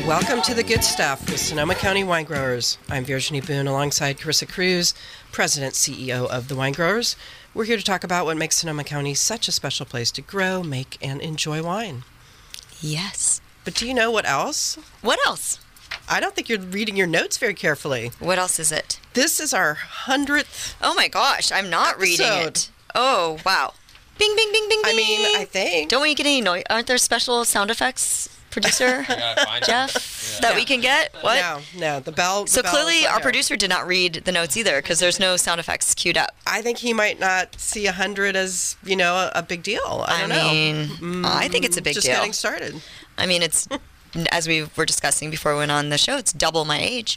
Welcome to The Good Stuff with Sonoma County Wine Growers. I'm Virginie Boone alongside Carissa Cruz, President, CEO of the Wine Growers. We're here to talk about what makes Sonoma County such a special place to grow, make, and enjoy wine. Yes. But do you know what else? What else? I don't think you're reading your notes very carefully. What else is it? This is our 100th Oh my gosh, I'm not reading it. Oh, wow. Bing, bing, bing, bing, bing. I mean, I think. Don't we get any noise? Aren't there special sound effects, producer Jeff, that we can get? What? No, the bell. So clearly our producer did not read the notes either because there's no sound effects queued up. I think he might not see 100 as, a big deal. I don't know. I think it's a big Just deal. getting started. I mean, it's, as we were discussing before we went on the show, it's double my age.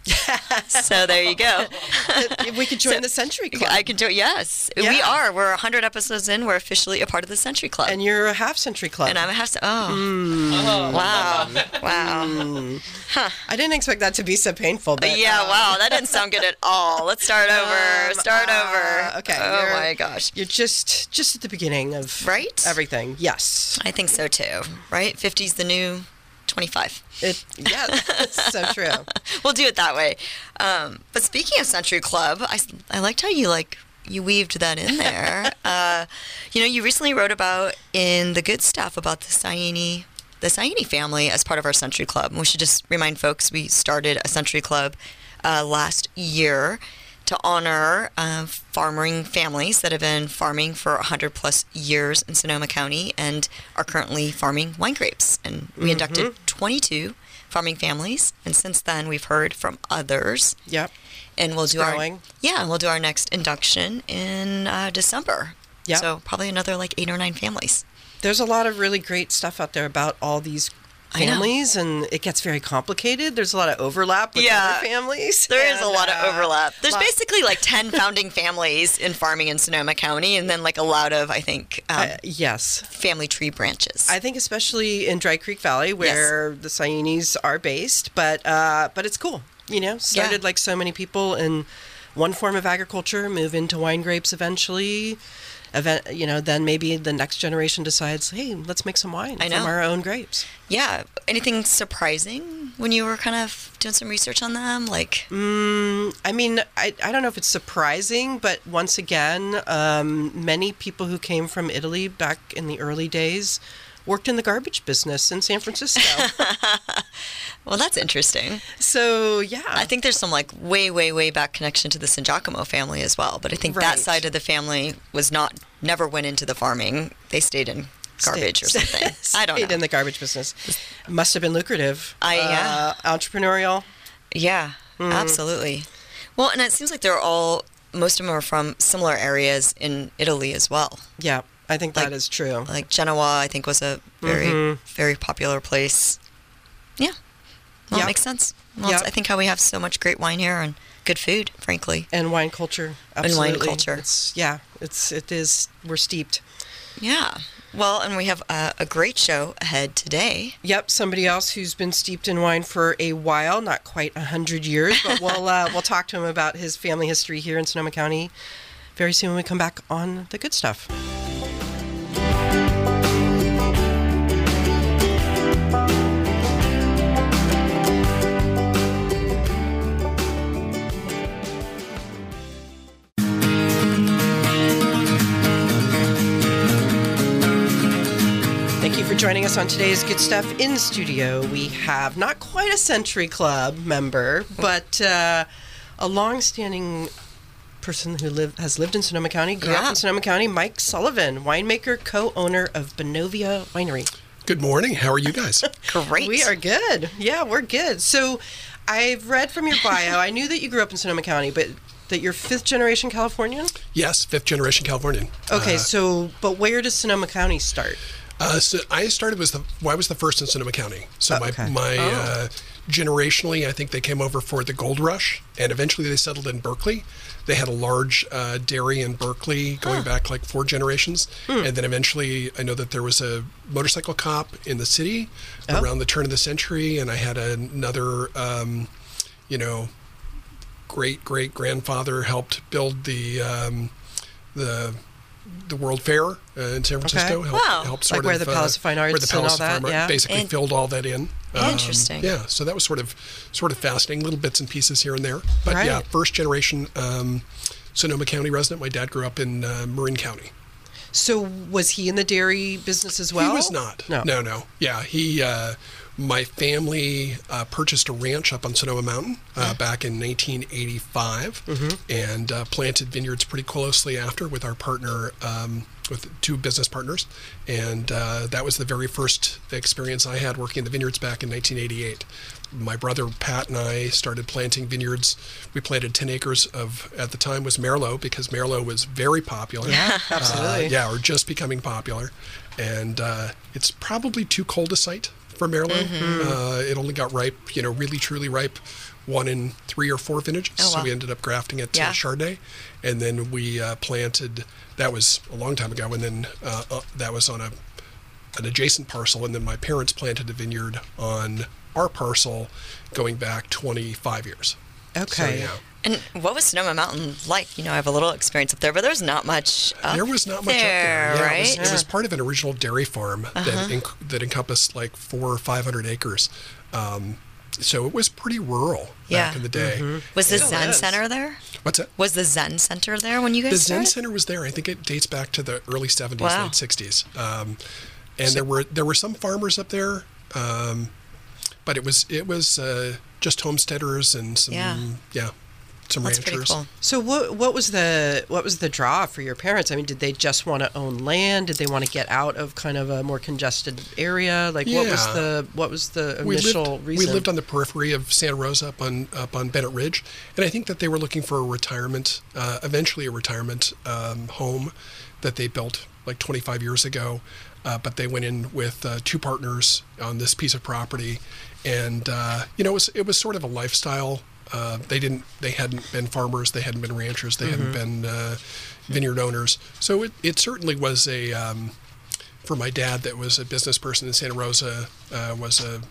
So there you go. We could join the Century Club. I can do it, yes. Yeah. We are. We're 100 episodes in. We're officially a part of the Century Club. And you're a half Century Club. And I'm a half. Wow. Wow. Huh. I didn't expect that to be so painful. But, Yeah, wow. That didn't sound good at all. Let's start over. Okay. Oh, my gosh. You're just at the beginning of Right? everything. Yes. I think so, too. Right? 50's the new 25. Yeah, that's so true. We'll do it that way. But speaking of Century Club, I liked how you weaved that in there. You recently wrote about in The Good Stuff about the Saini family as part of our Century Club. And we should just remind folks we started a Century Club last year to honor farming families that have been farming for 100 plus years in Sonoma County and are currently farming wine grapes. And we inducted 22 farming families, and since then we've heard from others. Yep. And we'll we'll do our next induction in December. Yep. So probably another 8 or 9 families. There's a lot of really great stuff out there about all these families, and it gets very complicated. There's a lot of overlap with other families. There is a lot of overlap. There's basically 10 founding families in farming in Sonoma County, and then a lot of, I think, yes, family tree branches. I think especially in Dry Creek Valley where the Sainis are based, but it's cool. Started like so many people in one form of agriculture, move into wine grapes eventually. Then maybe the next generation decides, hey, let's make some wine from our own grapes. Yeah. Anything surprising when you were kind of doing some research on them? I mean, I don't know if it's surprising, but once again, many people who came from Italy back in the early days worked in the garbage business in San Francisco. Well, that's interesting. So, yeah. I think there's some way, way, way back connection to the San Giacomo family as well. But I think that side of the family never went into the farming. They stayed in garbage or something. I don't know. Stayed in the garbage business. Must have been lucrative. Entrepreneurial. Yeah, absolutely. Well, and it seems like most of them are from similar areas in Italy as well. Yeah, I think that is true. Genoa, I think, was a very, very popular place. Yeah. Well, it makes sense. Well, I think how we have so much great wine here and good food, frankly. And wine culture. Absolutely. And wine culture. It is. We're steeped. Yeah. Well, and we have a great show ahead today. Yep. Somebody else who's been steeped in wine for a while, not quite 100 years, but we'll talk to him about his family history here in Sonoma County very soon when we come back on The Good Stuff. Thank you for joining us on today's Good Stuff. In studio, we have not quite a Century Club member, but a long-standing person who has lived in Sonoma County, grew up in Sonoma County, Mike Sullivan, winemaker, co-owner of Bonovia Winery. Good morning. How are you guys? Great. We are good. Yeah, we're good. So I've read from your bio, I knew that you grew up in Sonoma County, but that you're fifth-generation Californian? Yes, fifth-generation Californian. Okay, but where does Sonoma County start? So I started I was the first in Sonoma County. So generationally, I think they came over for the gold rush, and eventually they settled in Berkeley. They had a large dairy in Berkeley going back 4 generations. And then eventually I know that there was a motorcycle cop in the city around the turn of the century, and I had another, great-great-grandfather helped build the the World Fair in San Francisco. Okay. Helped sort like where of, the Palace of Fine Arts where the Palace and all of that, Fine Arts yeah. basically filled all that in. Interesting. Yeah, so that was sort of fascinating, little bits and pieces here and there. But Right. yeah, first generation Sonoma County resident. My dad grew up in Marin County. So was he in the dairy business as well? He was not. No. Yeah, my family purchased a ranch up on Sonoma Mountain back in 1985 and planted vineyards pretty closely after with our partner, with two business partners. And that was the very first experience I had working in the vineyards back in 1988. My brother Pat and I started planting vineyards. We planted 10 acres of, at the time, was Merlot, because Merlot was very popular. Yeah, absolutely. Or just becoming popular. And it's probably too cold a site for Merlot. It only got ripe, really truly ripe, 1 in 3 or 4 vintages. Oh, wow. So we ended up grafting it to Chardonnay. And then we planted, that was a long time ago, and then that was on an adjacent parcel. And then my parents planted a vineyard on our parcel going back 25 years. Okay. So, yeah. And what was Sonoma Mountain like? I have a little experience up there, but there's not much up There was not much there, up there. right? It was part of an original dairy farm that encompassed like 400 or 500 acres. So it was pretty rural back in the day. Was the Still Zen is. Center there? What's that? Was the Zen Center there when you guys The Zen started? Center was there. I think it dates back to the early 70s, Wow. late 60s. And there were some farmers up there, but it was just homesteaders and some some That's ranchers. pretty cool. So what was the draw for your parents? I mean, did they just want to own land? Did they want to get out of kind of a more congested area? Like what was the initial reason? We lived on the periphery of Santa Rosa up on Bennett Ridge, and I think that they were looking for a retirement, eventually a retirement home that they built like 25 years ago. But they went in with 2 partners on this piece of property, and it was sort of a lifestyle. They hadn't been farmers, they hadn't been ranchers, they hadn't been vineyard owners. So it certainly was for my dad, that was a business person in Santa Rosa, was a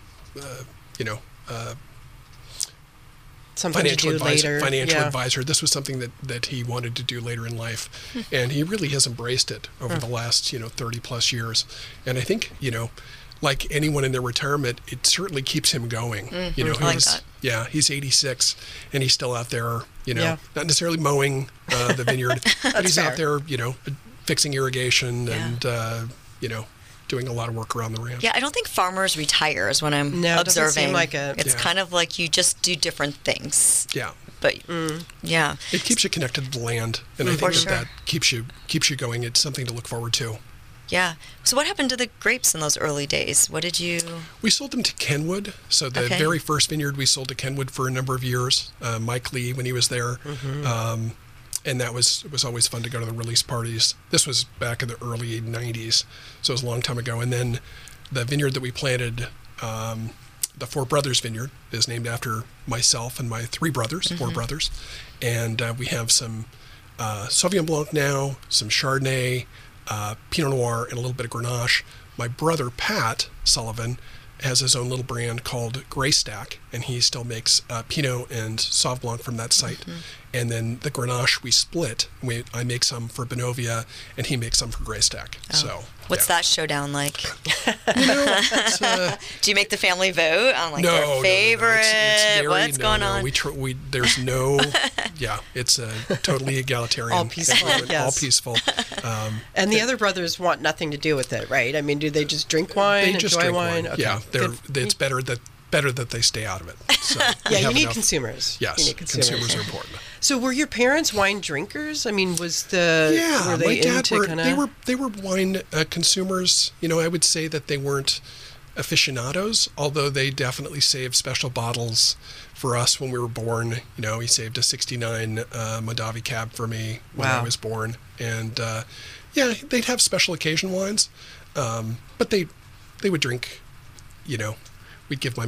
Something to do later. Financial advisor. This was something that he wanted to do later in life, and he really has embraced it over the last 30 plus years. And I think like anyone in their retirement, it certainly keeps him going. I like that. Yeah, he's 86 and he's still out there. Not necessarily mowing the vineyard, but he's out there. Fixing irrigation and doing a lot of work around the ranch. Yeah, I don't think farmers retire is what I'm No, it observing. doesn't seem like it. It's kind of like you just do different things. Yeah. But yeah, It keeps you connected to the land, and I think For sure. that keeps you going. It's something to look forward to. yeah. So what happened to the grapes in those early days? What did you? We sold them to Kenwood. So the very first vineyard we sold to Kenwood for a number of years. Mike Lee, when he was there. And it was always fun to go to the release parties. This was back in the early 90s, so it was a long time ago. And then the vineyard that we planted, the Four Brothers Vineyard, is named after myself and my 3 brothers, 4 brothers. And we have some Sauvignon Blanc now, some Chardonnay, Pinot Noir, and a little bit of Grenache. My brother, Pat Sullivan, has his own little brand called Grey Stack, and he still makes Pinot and Sauv Blanc from that site. And then the Grenache we split. I make some for Benovia, and he makes some for Grey Stack. So What's that showdown like? It's, Do you make the family vote on like no, their favorite? It's very, What's going on? There's no, it's totally egalitarian. All peaceful, environment, yes. all peaceful. And the other brothers want nothing to do with it, right? I mean, do they just drink wine, They just enjoy drink wine? wine. Okay, Yeah, good. it's better that they stay out of it. So we Yeah, have you need enough- consumers. Yes, You need consumers are important. So were your parents wine drinkers? I mean, were they my dad into were, kind of? they were wine consumers. I would say that they weren't aficionados, although they definitely saved special bottles for us when we were born. He saved a '69 Mondavi Cab for me when I Wow. was born, and they'd have special occasion wines, but they would drink. We'd give my mom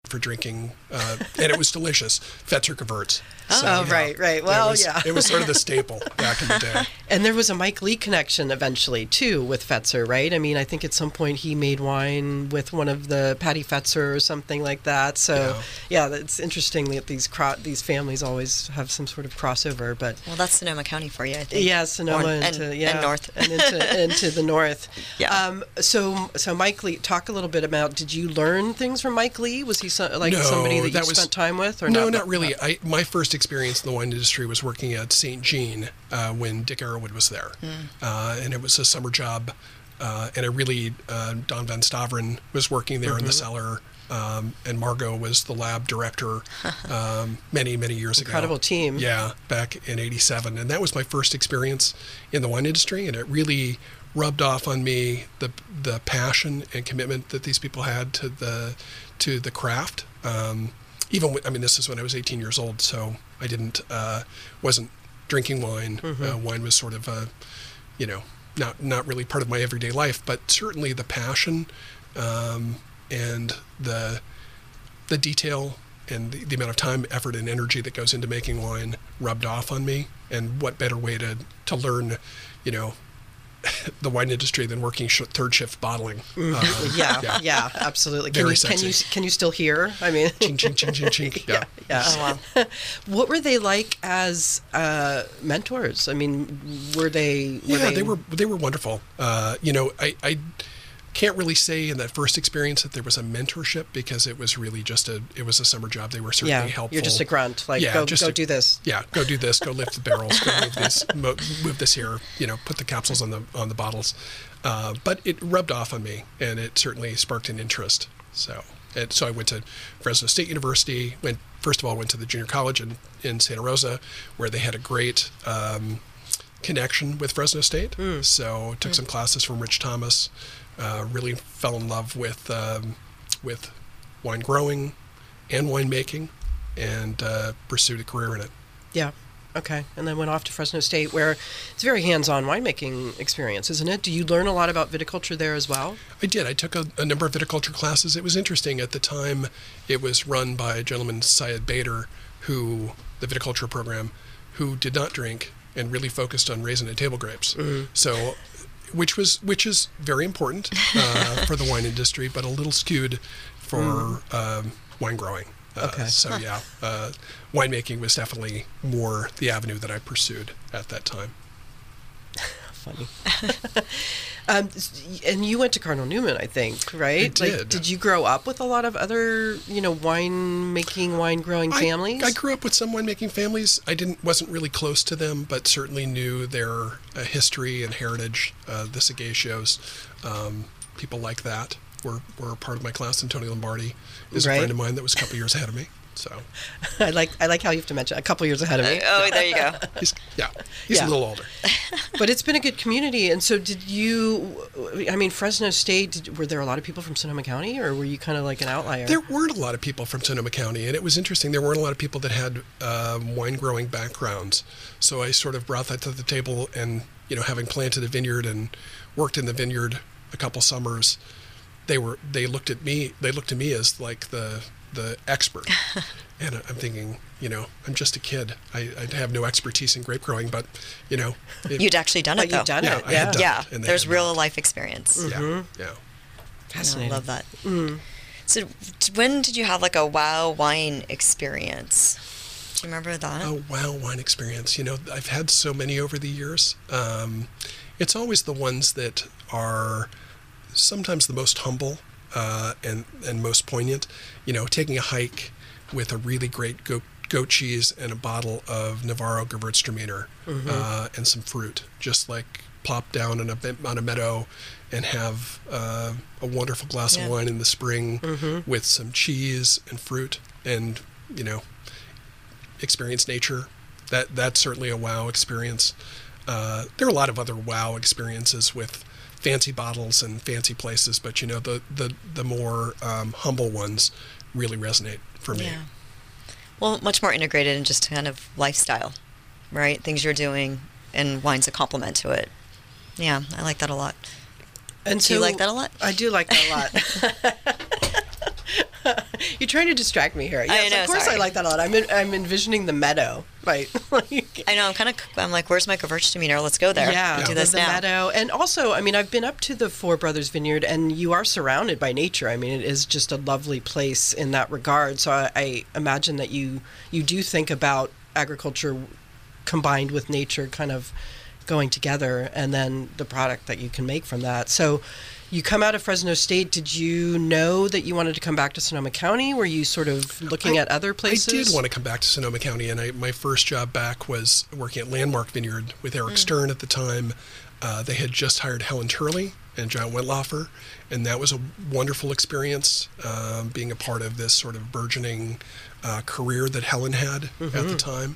for drinking, and it was delicious. Fetzer Gewürz. Right. Well, it was sort of the staple back in the day. And there was a Mike Lee connection eventually, too, with Fetzer, right? I mean, I think at some point he made wine with one of the Patty Fetzer or something like that. So, yeah, it's interesting that these families always have some sort of crossover. But well, that's Sonoma County for you, I think. Yeah, Sonoma and north. And into the north. Yeah. So Mike Lee, talk a little bit about, did you learn things from Mike Lee? Was he somebody that you spent time with? Or no, not really. My first experience in the wine industry was working at St. Jean when Dick Arrowood was there. And it was a summer job. And I really, Don Van Staveren was working there in the cellar. And Margot was the lab director many, many years ago. Incredible team. Yeah, back in '87. And that was my first experience in the wine industry. And it really rubbed off on me the passion and commitment that these people had to the craft. This is when I was 18 years old, so I wasn't drinking wine. Wine was sort of not really part of my everyday life, but certainly the passion and the detail and the amount of time, effort, and energy that goes into making wine rubbed off on me. And what better way to learn, the wine industry than working third shift bottling. Yeah, absolutely. Very sexy. Can you still hear? I mean, ching, ching, ching, ching, ching. Yeah. Oh, wow. What were they like as mentors? I mean, they were wonderful. I can't really say in that first experience that there was a mentorship, because it was really just a summer job. They were certainly helpful. You're just a grunt, go do this. Yeah, go do this. Go lift the barrels. Go move this here. Put the capsules on the bottles. But it rubbed off on me, and it certainly sparked an interest. So I went to Fresno State University. Went to the junior college in Santa Rosa, where they had a great connection with Fresno State. So took some classes from Rich Thomas. Really fell in love with wine growing and winemaking, and pursued a career in it. Yeah. Okay. And then went off to Fresno State, where it's a very hands-on winemaking experience, isn't it? Do you learn a lot about viticulture there as well? I did. I took a number of viticulture classes. It was interesting. At the time, it was run by a gentleman, Syed Bader, the viticulture program, who did not drink and really focused on raisin and table grapes. So, which is very important for the wine industry, but a little skewed for wine growing. Winemaking was definitely more the avenue that I pursued at that time. Funny. And you went to Cardinal Newman, I think, right? I did. Did you grow up with a lot of other, wine-making, wine-growing families? I grew up with some winemaking families. I wasn't really close to them, but certainly knew their history and heritage. The Sagatios, people like that were a part of my class. And Tony Lombardi is a friend of mine that was a couple years ahead of me. So I like how you have to mention a couple years ahead of me. Oh, there you go. He's a little older. But it's been a good community. And so Fresno State, were there a lot of people from Sonoma County, or were you kind of like an outlier? There weren't a lot of people from Sonoma County, and it was interesting. There weren't a lot of people that had wine growing backgrounds. So I sort of brought that to the table, and having planted a vineyard and worked in the vineyard a couple summers, they looked to me as like the expert. And I'm thinking, I'm just a kid. I have no expertise in grape growing, but you'd actually done it, though. You'd done it. I had done it, and there's real life experience. Yeah. Fascinating. I love that. So when did you have like a wow wine experience? Do you remember that? A wow wine experience. I've had so many over the years. It's always the ones that are sometimes the most humble and most poignant. Taking a hike with a really great goat cheese and a bottle of Navarro Gewürztraminer and some fruit. Just like plop down on a meadow and have a wonderful glass of wine in the spring with some cheese and fruit, and experience nature. That's certainly a wow experience. There are a lot of other wow experiences with fancy bottles and fancy places, but the more humble ones really resonate for me. Yeah. Well, much more integrated in just kind of lifestyle, right? Things you're doing, and wine's a complement to it. Yeah, I like that a lot. And do you like that a lot? I do like that a lot. You're trying to distract me here. Yes, I know, of course sorry. I like that a lot. I'm envisioning the meadow. Right. I know. I'm like, where's my Gewürztraminer? Let's go there. Yeah, Do this the now. meadow. And also, I mean, I've been up to the Four Brothers Vineyard, and you are surrounded by nature. I mean, it is just a lovely place in that regard. So I imagine that you do think about agriculture combined with nature kind of going together, and then the product that you can make from that. So you come out of Fresno State. Did you know that you wanted to come back to Sonoma County? Were you sort of looking at other places? I did want to come back to Sonoma County, and my first job back was working at Landmark Vineyard with Eric Stern at the time. They had just hired Helen Turley and John Wendloffer, and that was a wonderful experience, being a part of this sort of burgeoning career that Helen had at the time.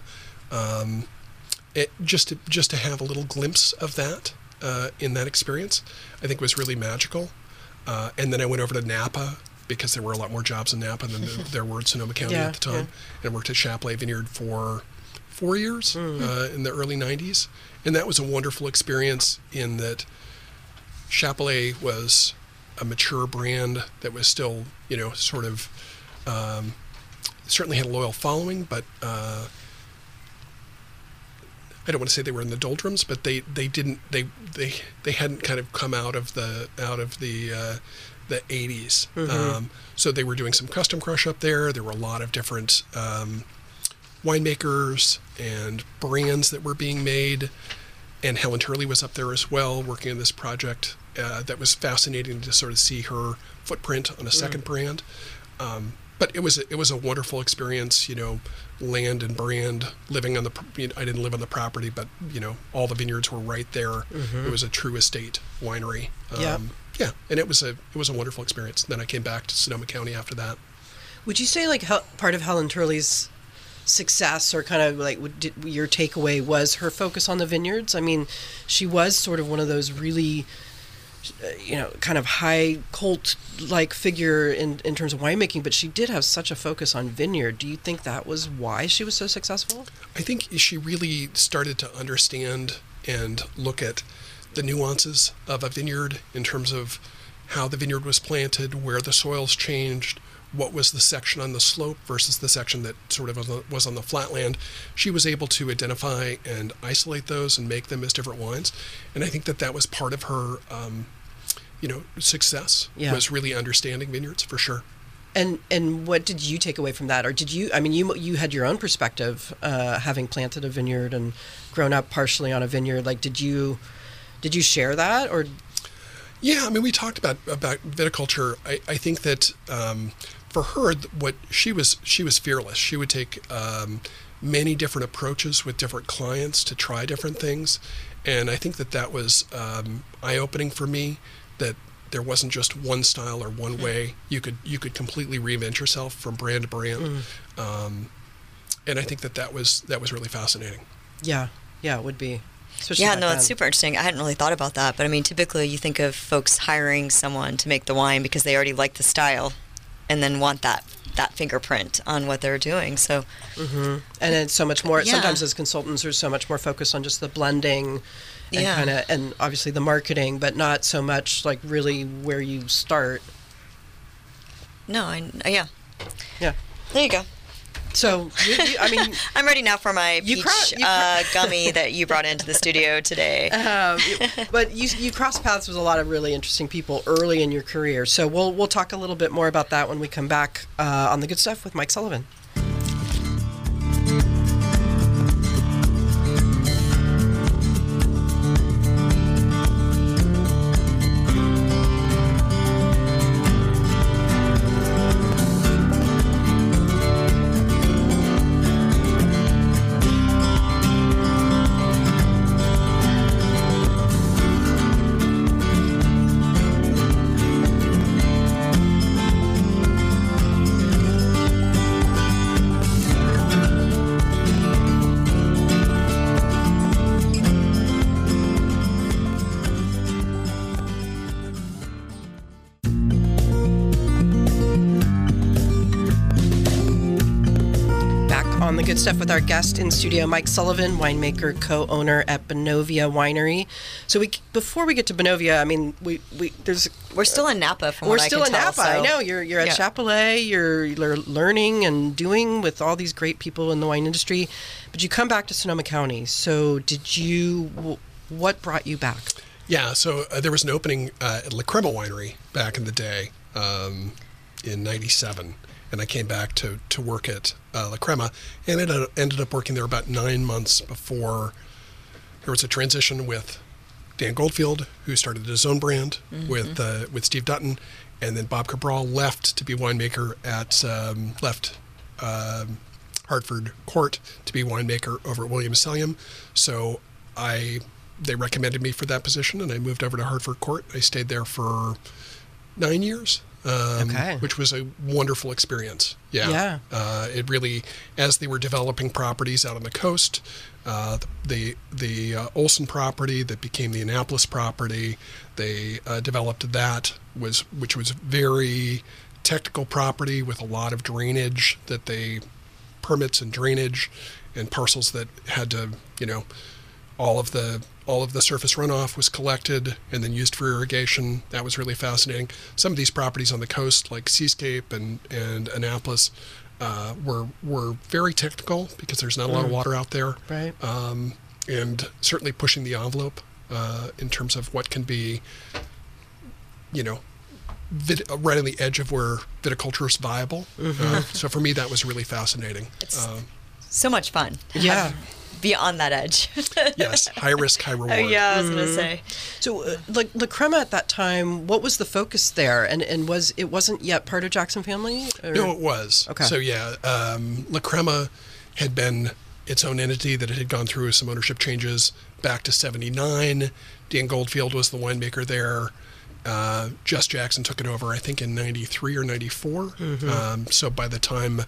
Just to have a little glimpse of that in that experience, I think was really magical. And then I went over to Napa because there were a lot more jobs in Napa than there were in Sonoma County at the time. And I worked at Chapelet Vineyard for 4 years in the early 90s. And that was a wonderful experience in that Chapelet was a mature brand that was still, sort of, certainly had a loyal following, but I don't want to say they were in the doldrums, but they hadn't kind of come out of the 80s. So they were doing some custom crush up there. There were a lot of different winemakers and brands that were being made, and Helen Turley was up there as well, working on this project. That was fascinating to sort of see her footprint on a second brand. But it was a wonderful experience, land and brand, living on I didn't live on the property, but, all the vineyards were right there. It was a true estate winery. Yeah, and it was a wonderful experience. Then I came back to Sonoma County after that. Would you say part of Helen Turley's success, or kind of like your takeaway, was her focus on the vineyards? I mean, she was sort of one of those really kind of high cult-like figure in terms of winemaking, but she did have such a focus on vineyard. Do you think that was why she was so successful? I think she really started to understand and look at the nuances of a vineyard in terms of how the vineyard was planted, where the soils changed, what was the section on the slope versus the section that sort of was on the flatland. She was able to identify and isolate those and make them as different wines. And I think that was part of her, success, was really understanding vineyards, for sure. And what did you take away from that? Or did you, I mean, you had your own perspective, having planted a vineyard and grown up partially on a vineyard. Like, did you share that, or? Yeah, I mean, we talked about viticulture. I think that for her, what she was fearless. She would take many different approaches with different clients to try different things, and I think that was eye-opening for me. That there wasn't just one style or one way. You could completely reinvent yourself from brand to brand, and I think that was really fascinating. Yeah, it would be. Yeah, no, it's super interesting. I hadn't really thought about that, but I mean, typically you think of folks hiring someone to make the wine because they already like the style and then want that fingerprint on what they're doing. So, and then so much more. Sometimes as consultants, there's so much more focus on just the blending and and obviously the marketing, but not so much like really where you start. No, yeah. There you go. So, I mean, I'm ready now for my peach gummy that you brought into the studio today. But you crossed paths with a lot of really interesting people early in your career. So we'll talk a little bit more about that when we come back on The Good Stuff with Mike Sullivan. the good stuff with our guest in studio, Mike Sullivan, winemaker, co-owner at Bonovia Winery. So before we get to Bonovia, I mean, we're still in Napa. We're still in Napa. I know you're at Chapelet. You're learning and doing with all these great people in the wine industry, but you come back to Sonoma County. So what brought you back? Yeah, so there was an opening at La Crema Winery back in the day in '97. And I came back to work at La Crema, and ended up working there about 9 months before there was a transition with Dan Goldfield, who started his own brand with Steve Dutton, and then Bob Cabral left to be winemaker at left Hartford Court to be winemaker over at Williams Sellium. So they recommended me for that position, and I moved over to Hartford Court. I stayed there for 9 years. Which was a wonderful experience. Yeah. It really, as they were developing properties out on the coast, the Olson property that became the Annapolis property, they developed that, which was very technical property with a lot of drainage permits and drainage and parcels that had to, all of the surface runoff was collected and then used for irrigation. That was really fascinating. Some of these properties on the coast, like Seascape and Annapolis, were very technical because there's not a lot of water out there. Right. And certainly pushing the envelope in terms of what can be, right on the edge of where viticulture is viable. So for me, that was really fascinating. It's so much fun. Yeah. Be on that edge. Yes, high risk, high reward. Yeah, I was going to say. So, La Crema at that time, what was the focus there? And it wasn't yet part of Jackson Family? Or? No, it was. Okay. So yeah, La Crema had been its own entity that had gone through some ownership changes back to '79. Dan Goldfield was the winemaker there. Just Jackson took it over, I think, in '93 or '94. So by the time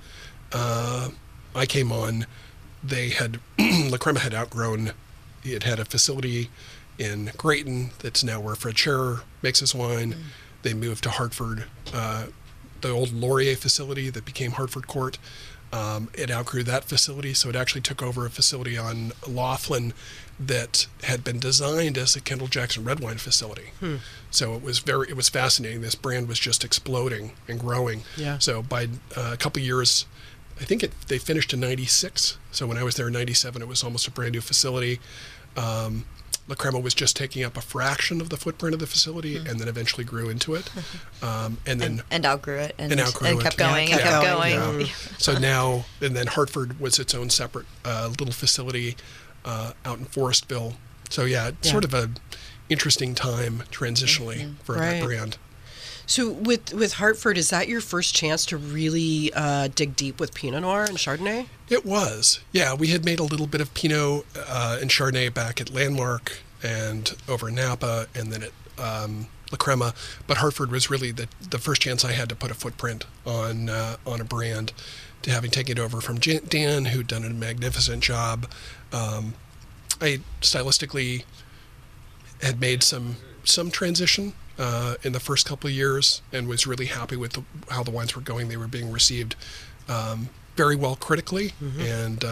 I came on, La Crema had outgrown. It had a facility in Grayton that's now where Fred Scherer makes his wine. They moved to Hartford, the old Laurier facility that became Hartford Court. It outgrew that facility, so it actually took over a facility on Laughlin that had been designed as a Kendall Jackson red wine facility. So it was fascinating. This brand was just exploding and growing. Yeah. So by a couple years, I think they finished in '96. So when I was there in '97, it was almost a brand new facility. La Crema was just taking up a fraction of the footprint of the facility, and then eventually grew into it, and outgrew it, and kept going. Yeah. So now, and then Hartford was its own separate little facility out in Forestville. So it's sort of a interesting time transitionally for that brand. So with Hartford, is that your first chance to really dig deep with Pinot Noir and Chardonnay? It was. Yeah, we had made a little bit of Pinot and Chardonnay back at Landmark and over in Napa and then at La Crema. But Hartford was really the first chance I had to put a footprint on a brand, to having taken it over from Dan, who'd done a magnificent job. I stylistically had made some transition in the first couple of years, and was really happy with how the wines were going. They were being received very well critically, and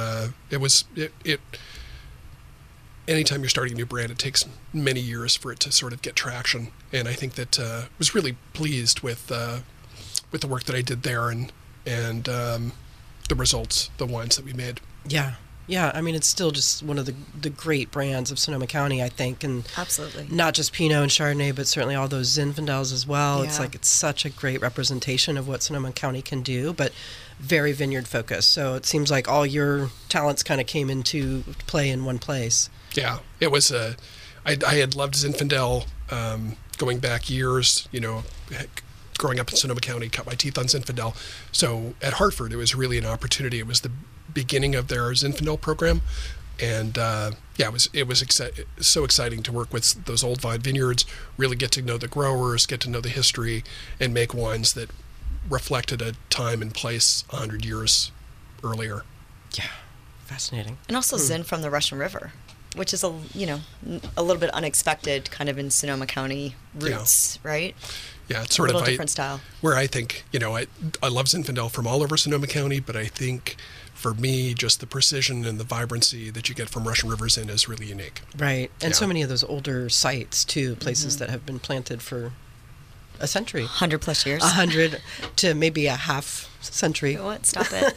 anytime you're starting a new brand, it takes many years for it to sort of get traction. And I think that was really pleased with the work that I did there and the results, the wines that we made. Yeah. Yeah, I mean, it's still just one of the great brands of Sonoma County, I think. And absolutely. Not just Pinot and Chardonnay, but certainly all those Zinfandels as well. Yeah. It's such a great representation of what Sonoma County can do, but very vineyard focused. So it seems like all your talents kind of came into play in one place. Yeah, it was I had loved Zinfandel going back years, growing up in Sonoma County, cut my teeth on Zinfandel. So at Hartford, it was really an opportunity. It was the beginning of their Zinfandel program, and it was so exciting to work with those old vine vineyards, really get to know the growers, get to know the history, and make wines that reflected a time and place 100 years earlier. Yeah, fascinating. And also Zin from the Russian River. which is a little bit unexpected, kind of in Sonoma County roots, right? Yeah, it's sort a of little different style. Where I think, I love Zinfandel from all over Sonoma County, but I think for me, just the precision and the vibrancy that you get from Russian River's Inn is really unique. Right, and so many of those older sites too, places that have been planted for a century, 100 plus years, 100 to maybe a half century. What? Stop it.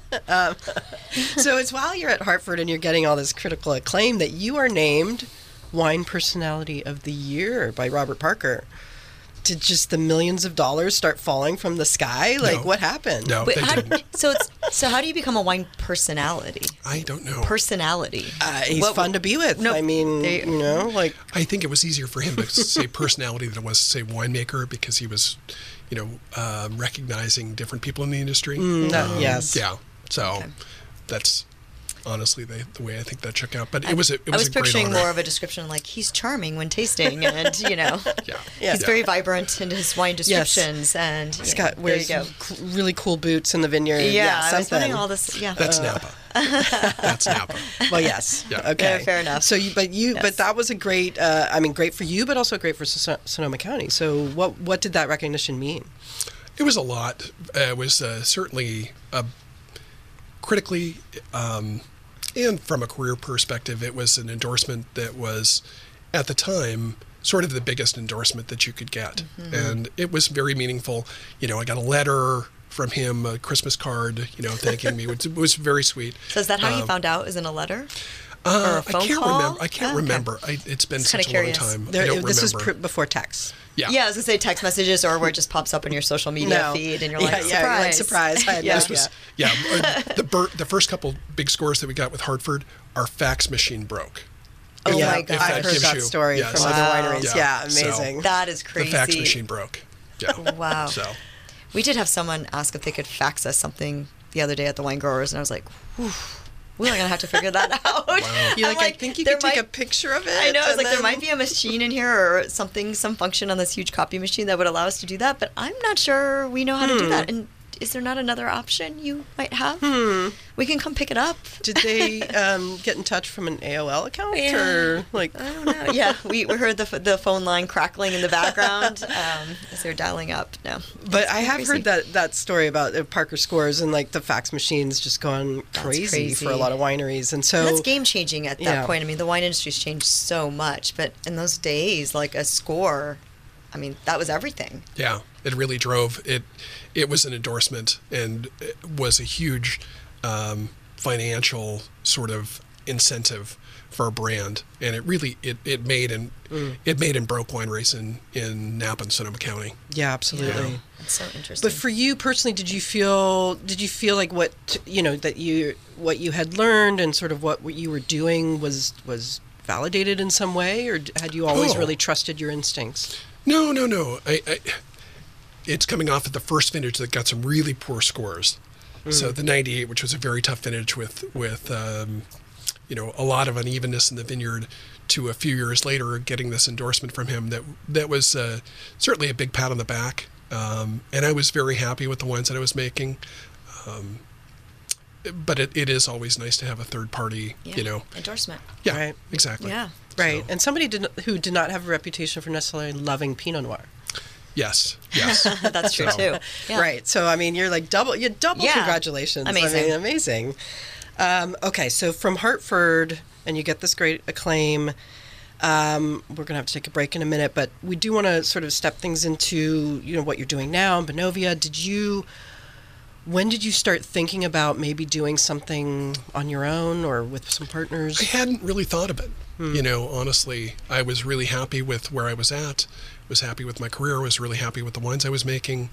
So it's while you're at Hartford and you're getting all this critical acclaim that you are named Wine Personality of the Year by Robert Parker. Did just the millions of dollars start falling from the sky? Like, what happened? No, they didn't. So how do you become a wine personality? I don't know. Personality. He's fun to be with. No, I mean, I think it was easier for him to say personality than it was to say winemaker, because he was, recognizing different people in the industry. Yes. Yeah. So that's honestly the way I think that shook out. But it was a great honor. I was picturing more of a description like he's charming when tasting, and he's very vibrant in his wine descriptions, and he's wears really cool boots in the vineyard. Yeah, I was putting all this. Yeah, that's Napa. That's Napa. Well, yes. Yeah. Okay. Yeah, fair enough. So, but that was a great. Great for you, but also great for Sonoma County. So, what did that recognition mean? It was a lot. It was certainly critically, and from a career perspective, it was an endorsement that was, at the time, sort of the biggest endorsement that you could get. Mm-hmm. And it was very meaningful. I got a letter from him, a Christmas card, thanking me. It was very sweet. So is that how you found out? Is in a letter? Or a phone call? I can't remember. It's been such a long time. I don't remember. This was before text. Yeah, I was going to say text messages, or where it just pops up in your social media feed, and you're like, surprise. I had the first couple big scores that we got with Hartford, our fax machine broke. Oh my God. I've heard that story from other wineries. Yeah, amazing. So that is crazy. The fax machine broke. Yeah. Wow. So we did have someone ask if they could fax us something the other day at the Wine Growers, and I was like, whew. We're going to have to figure that out. Wow. You're like, I think you could take a picture of it. I know. I was like, there might be a machine in here or some function on this huge copy machine that would allow us to do that, but I'm not sure we know how to do that. And is there not another option you might have? We can come pick it up. Did they get in touch from an AOL account? Or I don't know. Yeah, we heard the phone line crackling in the background as they were dialing up. No. But I have heard that story about Parker scores and like the fax machines just gone crazy for a lot of wineries. And so that's game changing at that point. I mean, the wine industry's changed so much, but in those days, like a score, I mean, that was everything. Yeah, it really drove it. It was an endorsement and it was a huge financial sort of incentive for a brand, and it really it made and broke wineries in Napa and Sonoma County. Yeah, absolutely. Yeah. That's so interesting. But for you personally, did you feel like what you had learned and sort of what you were doing was validated in some way, or had you always really trusted your instincts? No. It's coming off of the first vintage that got some really poor scores. So the 98, which was a very tough vintage with a lot of unevenness in the vineyard, to a few years later getting this endorsement from him that was certainly a big pat on the back. And I was very happy with the wines that I was making. But it is always nice to have a third party, endorsement. Yeah, right. Exactly. Yeah, right. So. And somebody who did not have a reputation for necessarily loving Pinot Noir. Yes. That's true too. Yeah. Right. So I mean, you're double. Congratulations. Amazing. I mean, amazing. Okay, so from Hartford, and you get this great acclaim. We're gonna have to take a break in a minute, but we do want to sort of step things into what you're doing now in Bonovia. When did you start thinking about maybe doing something on your own or with some partners? I hadn't really thought of it. Honestly, I was really happy with where I was at. Was happy with my career. Was really happy with the wines I was making,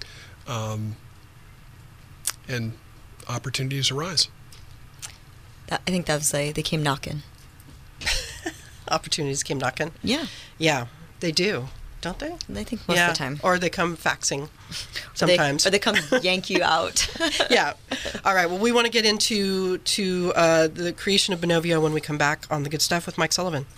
and opportunities arise. I think that was they came knocking. Opportunities came knocking. Yeah, they do, don't they? I think most of the time, or they come faxing. Sometimes, or they come yank you out. Yeah. All right. Well, we want to get into the creation of Bonovia when we come back on The Good Stuff with Mike Sullivan.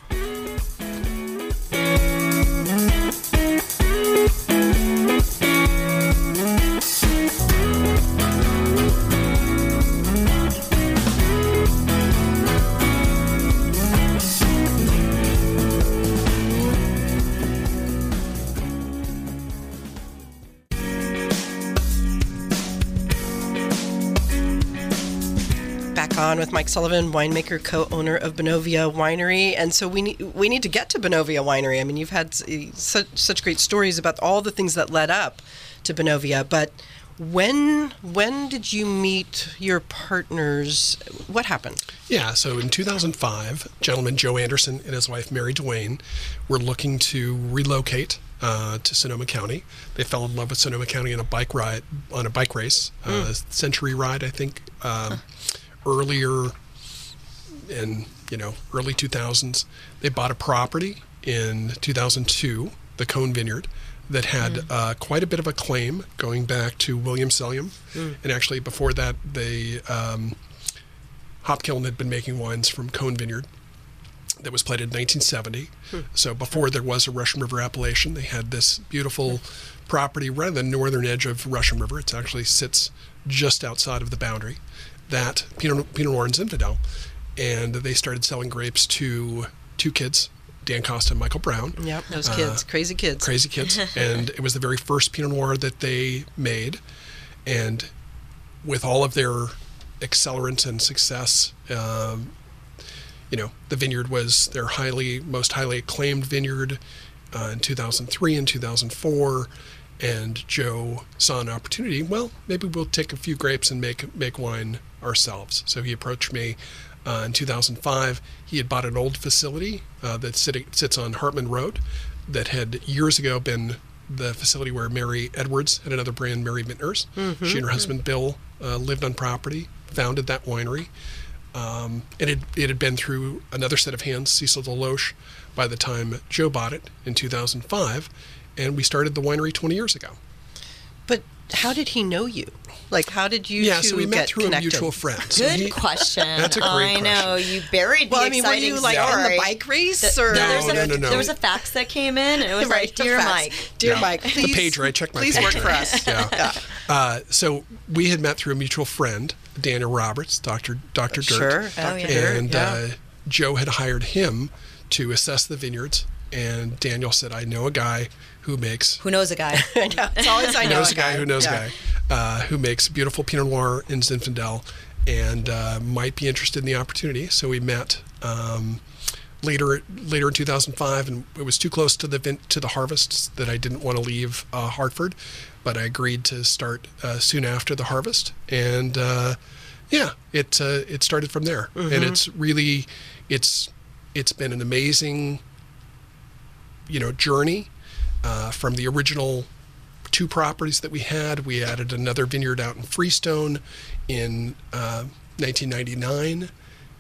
on with Mike Sullivan, winemaker, co-owner of Bonovia Winery. And so we need to get to Bonovia Winery. I mean, you've had such great stories about all the things that led up to Bonovia. But when did you meet your partners? What happened? Yeah, so in 2005, gentleman Joe Anderson and his wife Mary Duane were looking to relocate to Sonoma County. They fell in love with Sonoma County on a bike race, Century Ride, I think, earlier in early 2000s. They bought a property in 2002, the Cone Vineyard, that had quite a bit of a claim going back to William Sellium. And actually before that, they Hopkiln had been making wines from Cone Vineyard that was planted in 1970. So before there was a Russian River appellation, they had this beautiful property right on the northern edge of Russian River. It actually sits just outside of the boundary. That Pinot Noir and Zinfandel. And they started selling grapes to two kids, Dan Costa and Michael Brown. Yep, those kids, crazy kids. Crazy kids. And it was the very first Pinot Noir that they made. And with all of their accelerant and success, the vineyard was their most highly acclaimed vineyard in 2003 and 2004. And Joe saw an opportunity. Well, maybe we'll take a few grapes and make wine ourselves. So he approached me in 2005. He had bought an old facility that sits on Hartman Road that had years ago been the facility where Mary Edwards had another brand, Mary Vintners. She and her husband Bill lived on property, founded that winery. And it had been through another set of hands, Cecil DeLoche, by the time Joe bought it in 2005. And we started the winery 20 years ago. But how did he know you? Like, how did you so we met through connected? A mutual friend. Good question. That's a great question. I know, you buried the exciting were you like story. on the bike race? Or? No. There was a fax that came in, and it was Right, like, Dear Mike. Dear Mike, please. The pager, I checked my please pager. Work for us. Yeah. So we had met through a mutual friend, Daniel Roberts, Dr. Dirt. Sure. And Joe had hired him to assess the vineyards. And Daniel said, I know a guy who knows a guy. I know. It's always I know knows a guy who knows a guy who makes beautiful Pinot Noir and Zinfandel and might be interested in the opportunity. So we met later in 2005, and it was too close to the harvests that I didn't want to leave Hartford, but I agreed to start soon after the harvest. And it started from there. And it's really it's been an amazing journey from the original 2 properties that we had. We added another vineyard out in Freestone in 2009.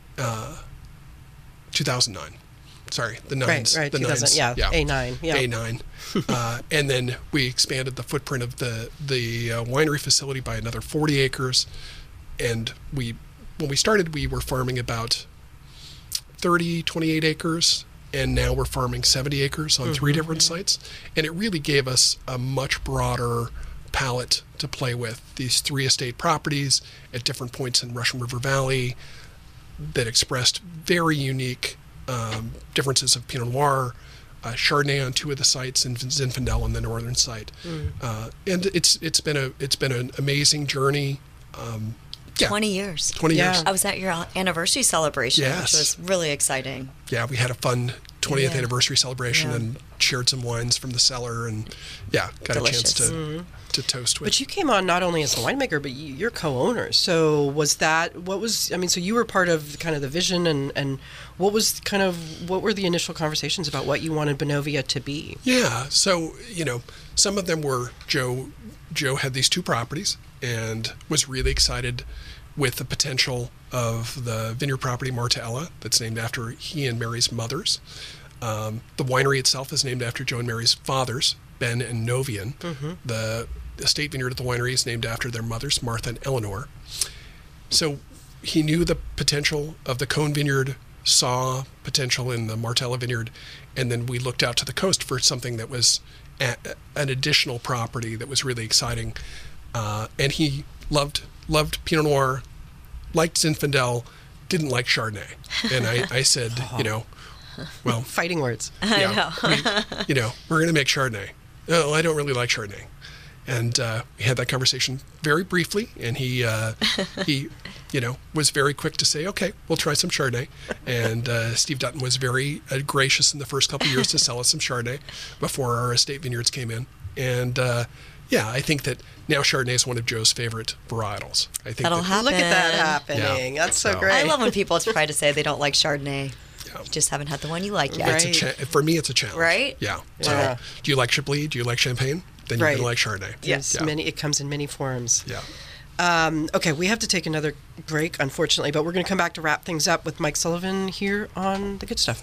Sorry, the nines. Right, the 2000, nines. yeah, A9. Yeah. A9. And then we expanded the footprint of the winery facility by another 40 acres. And when we started, we were farming about 28 acres. And now we're farming 70 acres on 3 different sites. And it really gave us a much broader palette to play with. These 3 estate properties at different points in Russian River Valley that expressed very unique differences of Pinot Noir, Chardonnay on 2 of the sites, and Zinfandel on the northern site. And it's been an amazing journey. 20 years. 20 years. I was at your anniversary celebration, Yes. which was really exciting. Yeah, we had a fun 20th anniversary celebration and shared some wines from the cellar, and got Delicious. a chance to toast with. But you came on not only as a winemaker, but you're co-owners. So so you were part of kind of the vision, and what were the initial conversations about what you wanted Bonovia to be? Yeah, so, some of them were Joe had these 2 properties and was really excited with the potential of the vineyard property Martella that's named after he and Mary's mothers. The winery itself is named after Joe and Mary's fathers, Ben and Novian. The estate vineyard at the winery is named after their mothers, Martha and Eleanor. So he knew the potential of the Cone Vineyard, saw potential in the Martella Vineyard, and then we looked out to the coast for something that was an additional property that was really exciting. And he loved Pinot Noir, liked Zinfandel, didn't like Chardonnay. And I said, well, Fighting words. yeah, we're going to make Chardonnay. Oh, I don't really like Chardonnay. And we had that conversation very briefly, and he was very quick to say, okay, we'll try some Chardonnay. And Steve Dutton was very gracious in the first couple of years to sell us some Chardonnay before our estate vineyards came in. And I think that now Chardonnay is one of Joe's favorite varietals. I think That'll happen. Look at that happening. Yeah. That's so So- great. I love when people try to say they don't like Chardonnay. Yeah. You just haven't had the one you like yet. Right. For me, it's a challenge. Right? Yeah. Yeah. So, do you like Chablis? Do you like Champagne? Then you're Right. going to like Chardonnay. Yes, Yeah. it comes in many forms. Yeah. Okay, we have to take another break, unfortunately, but we're going to come back to wrap things up with Mike Sullivan here on The Good Stuff.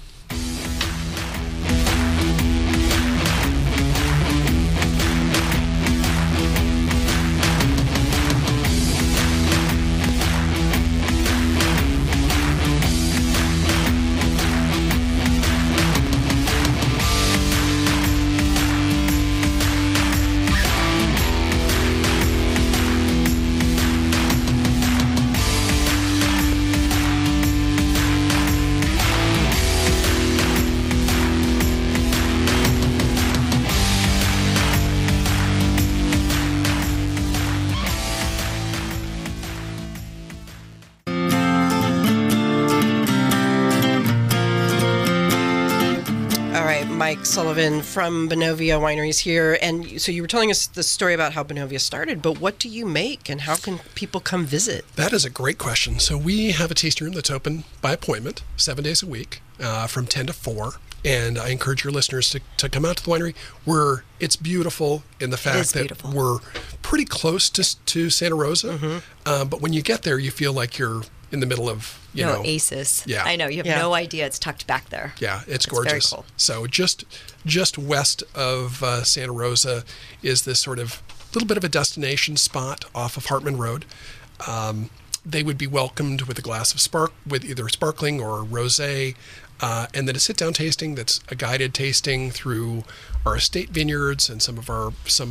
Mike Sullivan from Bonovia Wineries here. And so you were telling us the story about how Bonovia started, but what do you make and how can people come visit? That is a great question. So we have a tasting room that's open by appointment 7 days a week from 10 to 4. And I encourage your listeners to come out to the winery. It's beautiful in the fact that beautiful. We're pretty close to Santa Rosa. Mm-hmm. But when you get there, you feel like you're in the middle of, oasis. Yeah. I know. You have no idea it's tucked back there. Yeah, it's very gorgeous. cool. So just west of Santa Rosa is this sort of little bit of a destination spot off of Hartman Road. They would be welcomed with a glass of with either sparkling or rosé, and then a sit-down tasting that's a guided tasting through our estate vineyards and some of our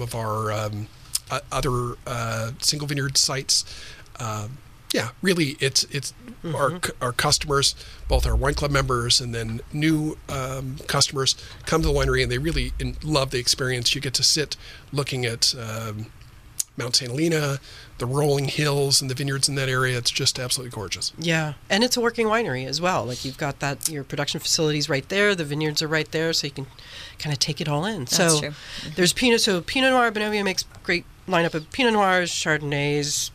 other single vineyard sites. Really, it's Mm-hmm. our customers, both our wine club members and then new customers, come to the winery and they really love the experience. You get to sit looking at Mount St. Helena, the rolling hills and the vineyards in that area. It's just absolutely gorgeous. Yeah, and it's a working winery as well. Like you've got your production facilities right there, the vineyards are right there, so you can kind of take it all in. That's so true. Mm-hmm. There's Pinot Noir. Bonovia makes great lineup of Pinot Noirs, Chardonnays,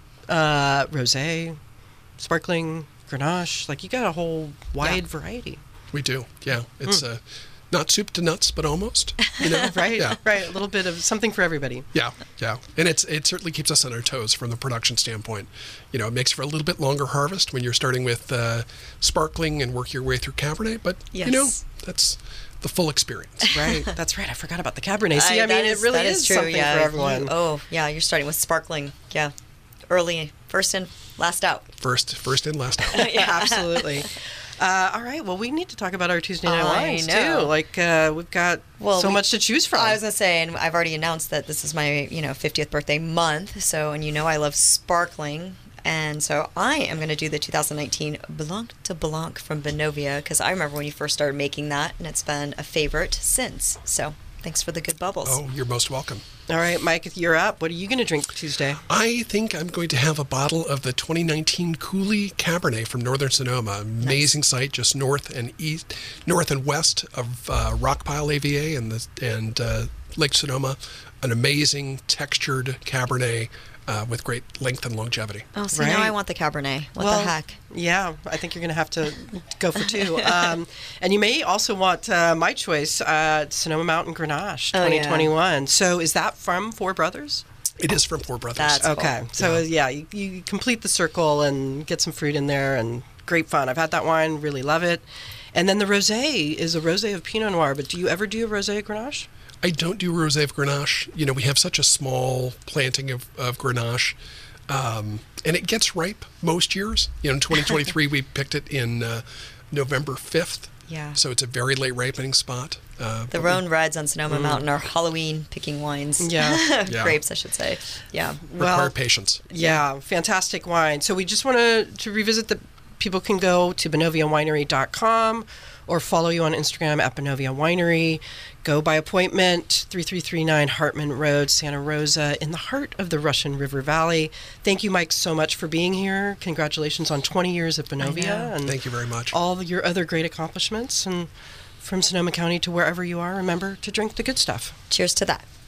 rosé, sparkling, Grenache. Like you got a whole wide variety. We do, yeah. It's not soup to nuts, but almost. Right, Yeah. right. A little bit of something for everybody. Yeah, and it certainly keeps us on our toes from the production standpoint. It makes for a little bit longer harvest when you're starting with sparkling and work your way through Cabernet, but Yes. that's the full experience. Right, that's right. I forgot about the Cabernet. See, it really is true, something for everyone. You're starting with sparkling. Yeah, early, first in, last out. First in, last out. Yeah, absolutely. All right. Well, we need to talk about our Tuesday night I wines know. too. Like we've got much to choose from. I was gonna say, and I've already announced that this is my 50th birthday month. So, and I love sparkling, and so I am going to do the 2019 Blanc de Blanc from Bonovia because I remember when you first started making that, and it's been a favorite since. So, thanks for the good bubbles. Oh, you're most welcome. All right, Mike, you're up. What are you going to drink Tuesday? I think I'm going to have a bottle of the 2019 Coulee Cabernet from Northern Sonoma. Amazing site, just north and west of Rockpile AVA and Lake Sonoma. An amazing textured Cabernet with great length and longevity. Oh, so Right. now I want the Cabernet. What the heck? Yeah, I think you're going to have to go for two. And you may also want my choice, Sonoma Mountain Grenache 2021. So is that from Four Brothers? It is from Four Brothers. That's Okay. cool. So you complete the circle and get some fruit in there and great fun. I've had that wine, really love it. And then the rosé is a rosé of Pinot Noir, but do you ever do a rosé Grenache? I don't do rosé of Grenache. We have such a small planting of Grenache, and it gets ripe most years. In 2023, we picked it in November 5th. Yeah. So it's a very late ripening spot. The Rhone Reds on Sonoma Mountain are Halloween picking wines. Yeah. Yeah. Grapes, I should say. Yeah. Require patience. Yeah, fantastic wine. So we just want to revisit people can go to BonoviaWinery.com or follow you on Instagram at Bonovia Winery. Go by appointment, 3339 Hartman Road, Santa Rosa, in the heart of the Russian River Valley. Thank you, Mike, so much for being here. Congratulations on 20 years at Bonovia. And thank you very much. All your other great accomplishments. And from Sonoma County to wherever you are, remember to drink the good stuff. Cheers to that.